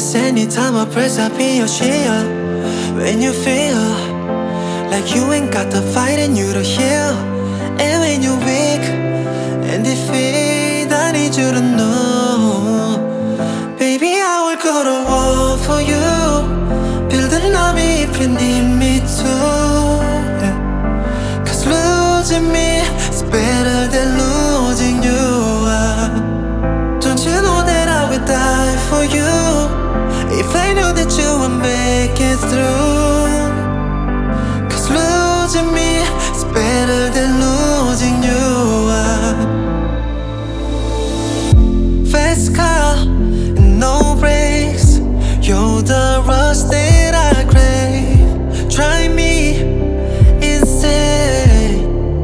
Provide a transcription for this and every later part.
anytime I press, I'll be your shield. When you feel like you ain't got the fight and you to heal, and when you're weak and defeat, I need you to know, baby, I will go to war for you. Build an army if you need me to, yeah. 'Cause losing me is better than losing you. Don't you know that I would die for you if I knew that you would make it through? 'Cause losing me is better than losing you. Fast car and no brakes, you're the rush that I crave. Try me insane,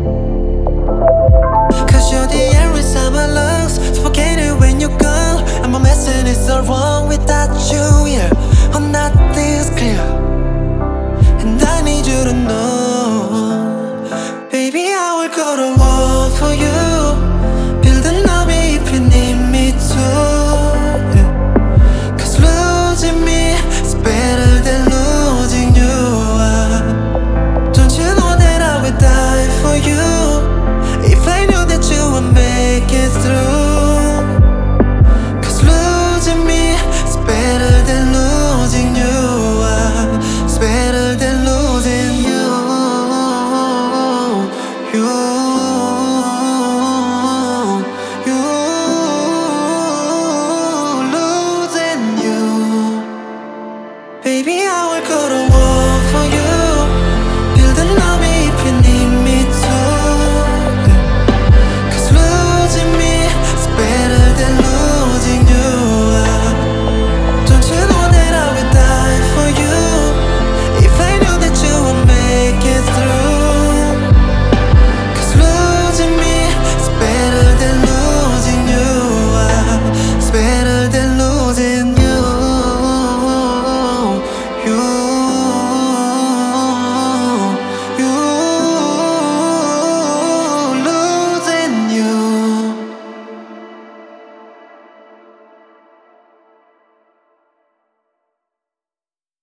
'cause you're the air inside my lungs. Forget it when you're gone. I'm a mess and it's all wrong without you here. Oh, nothing's clear, and I need you to know, baby, I will go to war for you. Build an army if you need me to, yeah. 'Cause losing me is better than losing you. Don't you know that I would die for you if I knew that you would make it through? 'Cause losing me is better than losing you. It's better than losing you. You, you, losing you. Baby, I will go to war